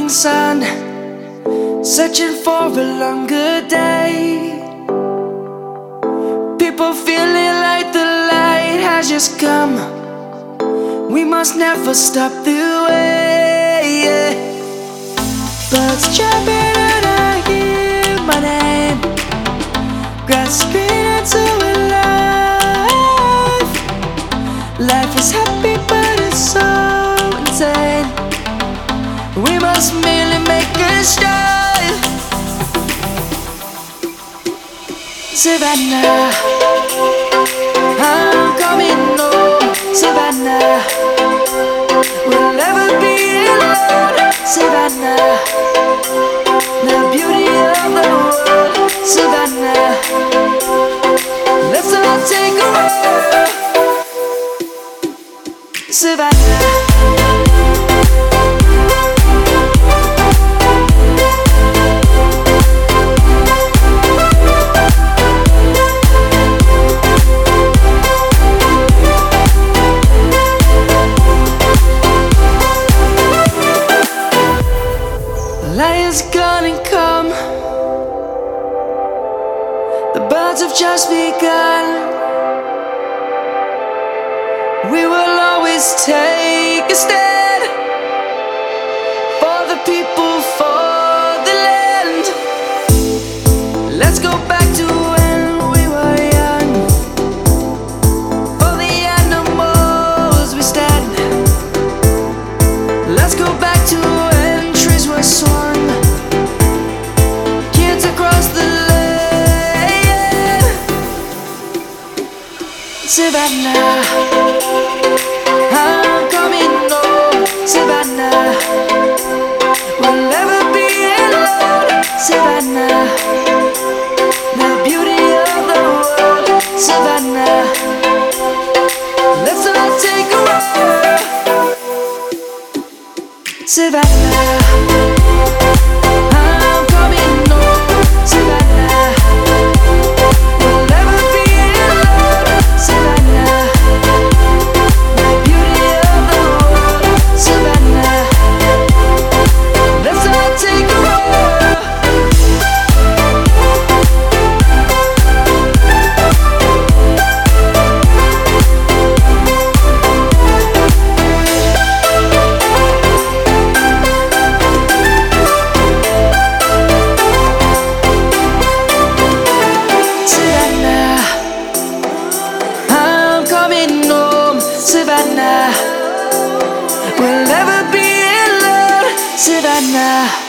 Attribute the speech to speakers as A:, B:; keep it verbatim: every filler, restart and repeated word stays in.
A: morning sun, searching for a longer day. People feeling like the light has just come. We must never stop the way, yeah. Birds chirping and I hear my name, grasping into a life. Life is happy but it's so insane. We must merely make a start. Savannah, I'm coming home. Savannah, we'll never be alone. Savannah, the beauty of the world. Savannah, let's all take a walk. Savannah. Lion's gonna come. The birds have just begun. We will always take a stand for the people, for the land. Let's go back to when we were young. For the animals we stand. Let's go back to when trees were swung. Savannah, I'm coming home. Savannah, we'll never be alone. Savannah, the beauty of the world. Savannah, let's all take a walk. Savannah. Savannah, we'll never be alone. Savannah.